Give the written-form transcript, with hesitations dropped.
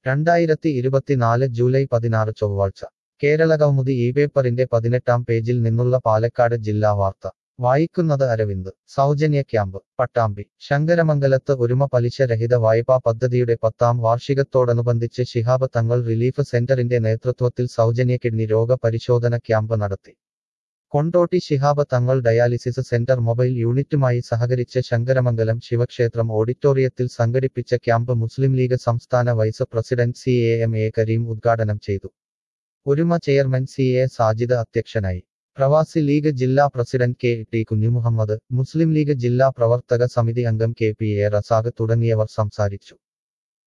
2024 July 16 ചൊവ്വാഴ്ച കേരളകൗമുദി ഈ പേപ്പറിന്റെ 18-ാം പേജിൽ നിന്നുള്ള പാലക്കാട് ജില്ലാ വാർത്ത വായിക്കുന്നത് അരവിന്ദ് സൗജന്യ ക്യാമ്പ് പട്ടാമ്പി ശങ്കരമംഗലത്ത് ഒരുമ പലിശ രഹിത വായ്പാ പദ്ധതിയുടെ 10-ാം വാർഷികത്തോടനുബന്ധിച്ച് ശിഹാബ് തങ്ങൾ റിലീഫ് സെന്ററിന്റെ നേതൃത്വത്തിൽ സൗജന്യ കിഡ്നി രോഗ പരിശോധന ക്യാമ്പ് നടത്തി Kondotty Shihab Thangal dialysis centre mobile യൂണിറ്റുമായി സഹകരിച്ച് ശങ്കരമംഗലം ശിവക്ഷേത്രം ഓഡിറ്റോറിയത്തിൽ സംഘടിപ്പിച്ച ക്യാമ്പ് മുസ്ലിം ലീഗ് സംസ്ഥാന വൈസ് പ്രസിഡന്റ് CAM കരീം ഉദ്ഘാടനം ചെയ്തു ഒരുമ ചെയർമാൻ CA സാജിദ് അധ്യക്ഷനായി പ്രവാസി ലീഗ് ജില്ലാ പ്രസിഡന്റ് KT കുഞ്ഞുമുഹമ്മദ് മുസ്ലിം ലീഗ് ജില്ലാ പ്രവർത്തക സമിതി അംഗം KPA റസാഖ് തുടങ്ങിയവർ സംസാരിച്ചു